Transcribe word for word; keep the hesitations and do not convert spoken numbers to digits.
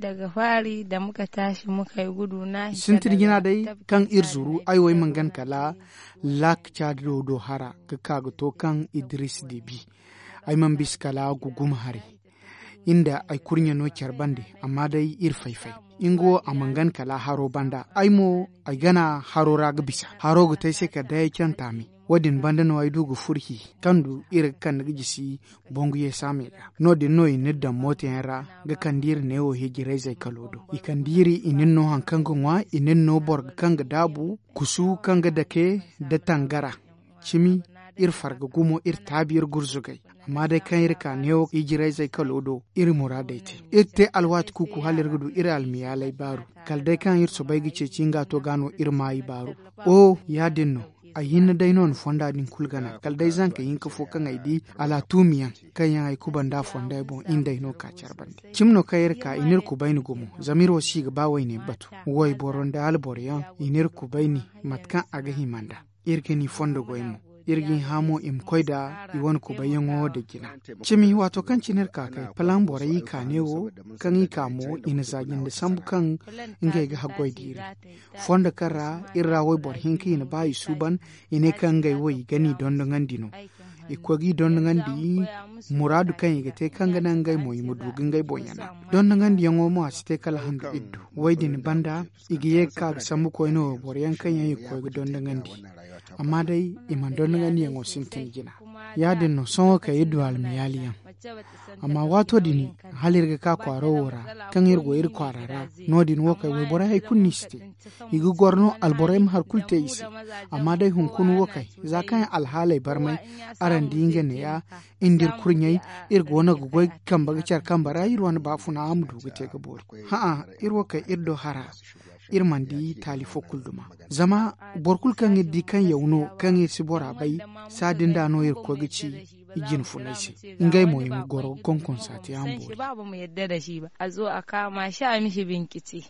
daga fari da muka tashi muka yi gudu na sintin gina dai kan irzuru aiwai mangan kala lak chadro do hara ka kaga to kan Idris Debi ai man biskala gugum hare inda ai kurnya no bande amma dai ir faifai ingo a mangan kala haro banda ai mo ai gana haro raga bisa haro go tai sai ka dai kyan tami wadin banda no ai dugu furhi kandu ir kan gisi bongu ye same ga no de no in da mota yara ga kandir ne o hijirai zai kalodo i kandiri inin no hankango wa inin no borg kanga dabu kusu kanga dake da tangara chimi ir farga gumo ir tabir gurzugai amma dai kan ir ka neo ijirai zai kalodo ir muradaiti irte alwat kuku halir gudu ir almiyalai baru kaldai kan ir so bai gice cinga to gano ir mai baru o ya dinno a yin dai non fonda din kulgana kaldai zanka yin kafo kan aidi ala tumiyan kan yan ai kubanda fonda bon inda ino ka charbande cimno kayir ka inir ku baini gumo zamiro si ga bawai ne batu woi boronda alboriyan inir ku baini matkan aga himanda irgeni fonda goymo irgin hamo im koida iwon ku bayango da gina cimi wato kan cinir kakai palan borai ka newo kan yi kamo ina zagin da sambu kan inga ga hagoi diri fonda kara irra woi bor hinki ina bayi suban ine kan gai woi gani don dangan dino ikwagi don dangan di muradu kan yi te kan ganan gai moyi mudugin gai bonyana don dangan di yango mo asite kala handu iddu wai din banda igiye ka sambu ko ino bor yankan yayi ko don dangan di amma dai iman don gani yango sintin gina ya dinno son ka yi dual miyaliyan amma wato dini halirga ka kwaro wora kan irgo ir kwarara no din woka we bora hay kunniste igu gorno alborem har kulte isi amma dai hun kun wokai zakan alhalai barmai aran dinga ne ya indir kurnyai irgo na goy kan baga char kan bara irwan bafuna amdu gite ga bor ha a irwo kai irdo hara irman di talifo kulduma zama borkul kan di kan yauno kan yi bora bai sadin da no ir ko gici igin funaisi ngai mo yin goro konkon sati ambo babu mu yadda da shi ba a zo a kama shi a mishi binkiti